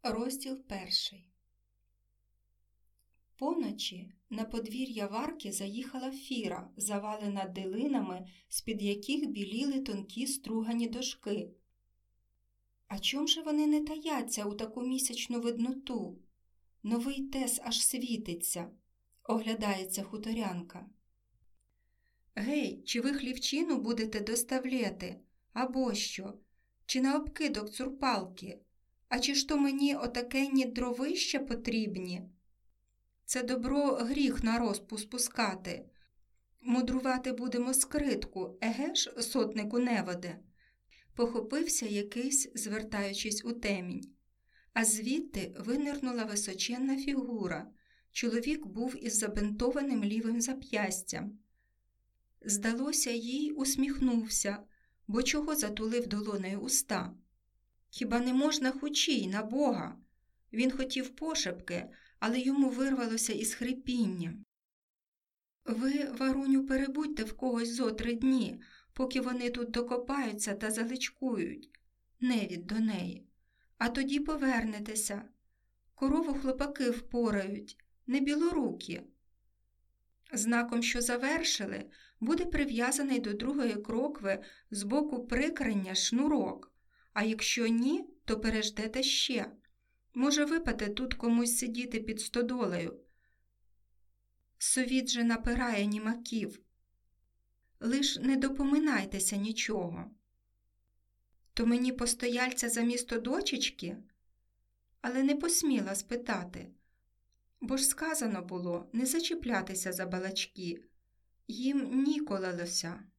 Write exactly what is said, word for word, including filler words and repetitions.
Розділ перший. Поночі на подвір'я Варки заїхала фіра, завалена дилинами, з-під яких біліли тонкі стругані дошки. А чом же вони не таяться у таку місячну видноту? Новий тес аж світиться, оглядається хуторянка. Гей, чи ви хлівчину будете доставляти? Або що? Чи на обкидок цурпалки? А чи ж то мені отакенні дровища потрібні? Це добро гріх на розпу спускати. Мудрувати будемо скритку, еге ж, сотнику неводе? Похопився якийсь, звертаючись у темінь. А звідти винирнула височенна фігура. Чоловік був із забинтованим лівим зап'ястям. Здалося, їй усміхнувся, бо чого затулив долонею уста? Хіба не можна хучій, на Бога? Він хотів пошепки, але йому вирвалося із хрипінням. Ви, Варуню, перебудьте в когось зо три дні, поки вони тут докопаються та заличкують. Невід до неї. А тоді повернетеся. Корову хлопаки впорають, не білорукі. Знаком, що завершили, буде прив'язаний до другої крокви з боку прикрення шнурок. А якщо ні, то переждете ще. Може випаде тут комусь сидіти під стодолею. Совіт же напирає німаків. Лиш не допоминайтеся нічого. То мені постояльця за місто дочечки? Але не посміла спитати. Бо ж сказано було не зачіплятися за балачки. Їм ніколилося.